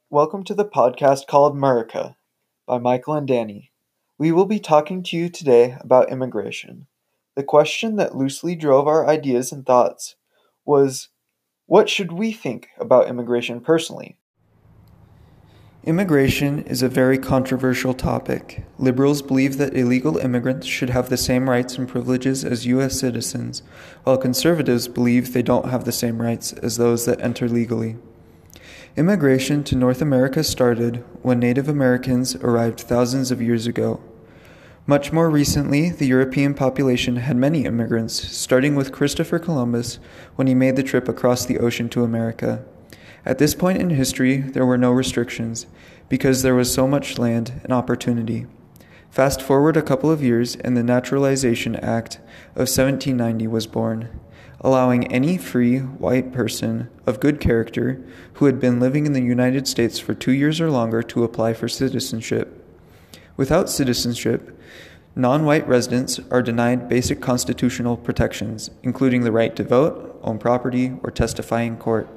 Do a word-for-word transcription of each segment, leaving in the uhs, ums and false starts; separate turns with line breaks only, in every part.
Welcome to the podcast called Murica by Michael and Danny. We will be talking to you today about immigration. The question that loosely drove our ideas and thoughts was, what should we think about immigration personally? Immigration is a very controversial topic. Liberals believe that illegal immigrants should have the same rights and privileges as U S citizens, while conservatives believe they don't have the same rights as those that enter legally. Immigration to North America started when Native Americans arrived thousands of years ago. Much more recently, the European population had many immigrants, starting with Christopher Columbus when he made the trip across the ocean to America. At this point in history, there were no restrictions, because there was so much land and opportunity. Fast forward a couple of years, and the Naturalization Act of seventeen ninety was born, allowing any free white person of good character who had been living in the United States for two years or longer to apply for citizenship. Without citizenship, non-white residents are denied basic constitutional protections, including the right to vote, own property, or testify in court.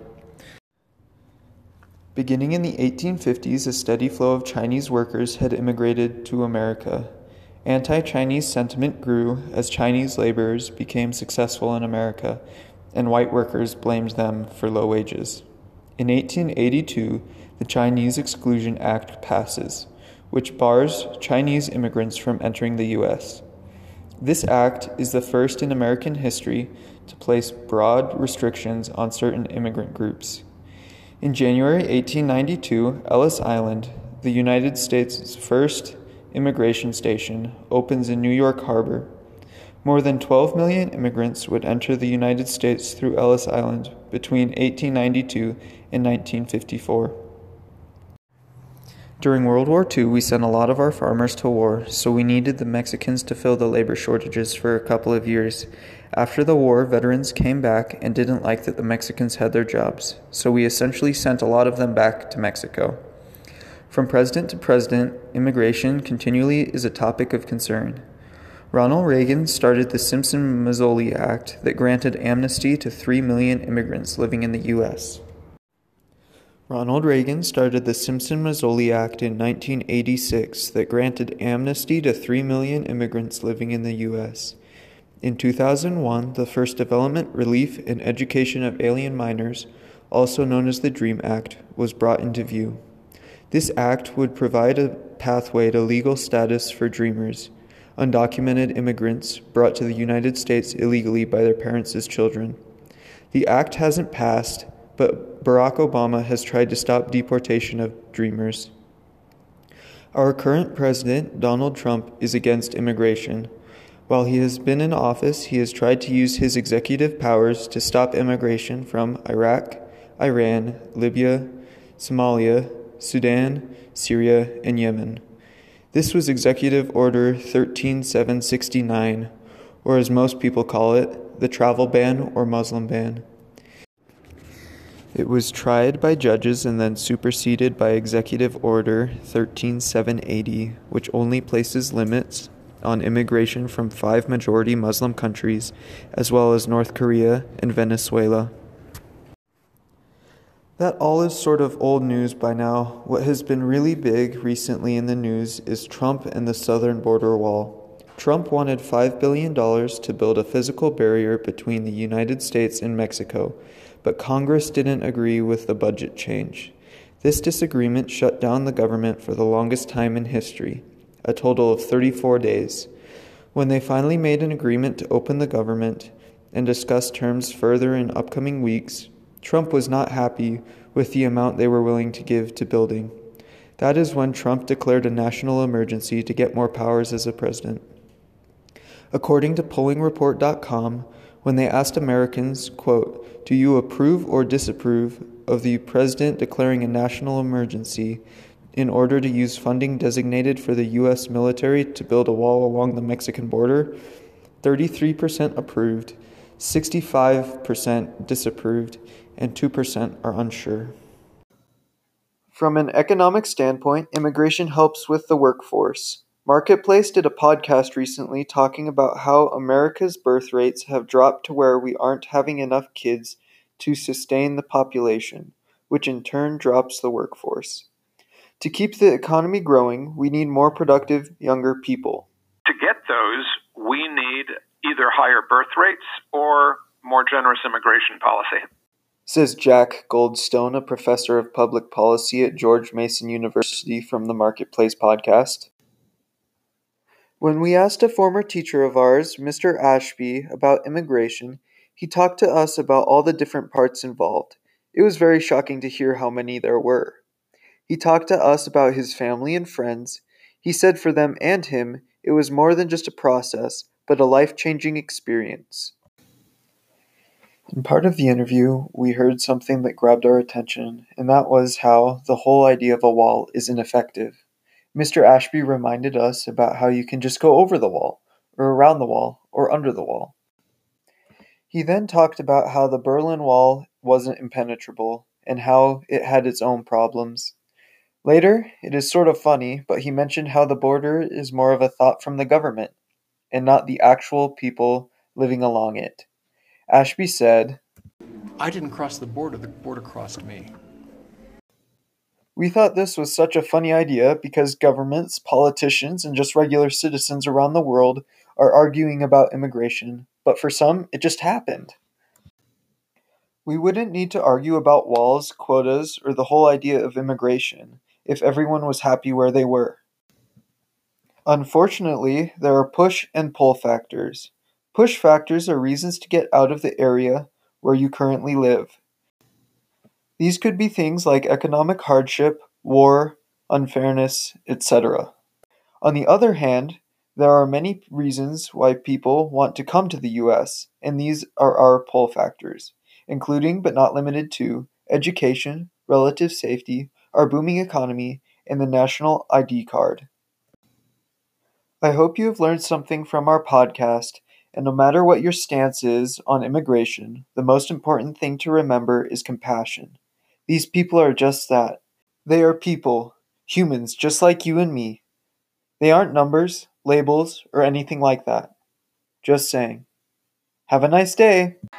Beginning in the eighteen fifties, a steady flow of Chinese workers had immigrated to America. Anti-Chinese sentiment grew as Chinese laborers became successful in America, and white workers blamed them for low wages. In eighteen eighty-two, the Chinese Exclusion Act passes, which bars Chinese immigrants from entering the U S. This act is the first in American history to place broad restrictions on certain immigrant groups. In January eighteen ninety-two, Ellis Island, the United States' first immigration station, opens in New York Harbor. More than twelve million immigrants would enter the United States through Ellis Island between eighteen ninety-two and nineteen fifty-four. During World War Two, we sent a lot of our farmers to war, so we needed the Mexicans to fill the labor shortages for a couple of years. After the war, veterans came back and didn't like that the Mexicans had their jobs, so we essentially sent a lot of them back to Mexico. From president to president, immigration continually is a topic of concern. Ronald Reagan started the Simpson-Mazzoli Act that granted amnesty to three million immigrants living in the U S. Ronald Reagan started the Simpson-Mazzoli Act in nineteen eighty-six that granted amnesty to three million immigrants living in the U S. In two thousand one, the first Development, Relief, and Education of Alien Minors, also known as the DREAM Act, was brought into view. This act would provide a pathway to legal status for Dreamers, undocumented immigrants brought to the United States illegally by their parents as children. The act hasn't passed, but Barack Obama has tried to stop deportation of Dreamers. Our current president, Donald Trump, is against immigration. While he has been in office, he has tried to use his executive powers to stop immigration from Iraq, Iran, Libya, Somalia, Sudan, Syria, and Yemen. This was Executive Order thirteen seven sixty-nine, or as most people call it, the travel ban or Muslim ban. It was tried by judges and then superseded by Executive Order thirteen seven eighty, which only places limits on immigration from five majority Muslim countries, as well as North Korea and Venezuela. That all is sort of old news by now. What has been really big recently in the news is Trump and the southern border wall. Trump wanted five billion dollars to build a physical barrier between the United States and Mexico, but Congress didn't agree with the budget change. This disagreement shut down the government for the longest time in history, a total of thirty-four days. When they finally made an agreement to open the government and discuss terms further in upcoming weeks, Trump was not happy with the amount they were willing to give to building. That is when Trump declared a national emergency to get more powers as a president. According to polling report dot com, when they asked Americans, quote, "Do you approve or disapprove of the president declaring a national emergency in order to use funding designated for the U S military to build a wall along the Mexican border?" thirty-three percent approved, sixty-five percent disapproved, and two percent are unsure. From an economic standpoint, immigration helps with the workforce. Marketplace did a podcast recently talking about how America's birth rates have dropped to where we aren't having enough kids to sustain the population, which in turn drops the workforce. To keep the economy growing, we need more productive younger people.
To get those, we need either higher birth rates or more generous immigration policy,
says Jack Goldstone, a professor of public policy at George Mason University from the Marketplace podcast. When we asked a former teacher of ours, Mister Ashby, about immigration, he talked to us about all the different parts involved. It was very shocking to hear how many there were. He talked to us about his family and friends. He said for them and him, it was more than just a process, but a life-changing experience. In part of the interview, we heard something that grabbed our attention, and that was how the whole idea of a wall is ineffective. Mister Ashby reminded us about how you can just go over the wall, or around the wall, or under the wall. He then talked about how the Berlin Wall wasn't impenetrable, and how it had its own problems. Later, it is sort of funny, but he mentioned how the border is more of a thought from the government, and not the actual people living along it. Ashby said,
I didn't cross the border, the border crossed me.
We thought this was such a funny idea because governments, politicians, and just regular citizens around the world are arguing about immigration, but for some, it just happened. We wouldn't need to argue about walls, quotas, or the whole idea of immigration if everyone was happy where they were. Unfortunately, there are push and pull factors. Push factors are reasons to get out of the area where you currently live. These could be things like economic hardship, war, unfairness, et cetera. On the other hand, there are many reasons why people want to come to the U S, and these are our pull factors, including but not limited to education, relative safety, our booming economy, and the national I D card. I hope you have learned something from our podcast, and no matter what your stance is on immigration, the most important thing to remember is compassion. These people are just that. They are people, humans just like you and me. They aren't numbers, labels, or anything like that. Just saying. Have a nice day!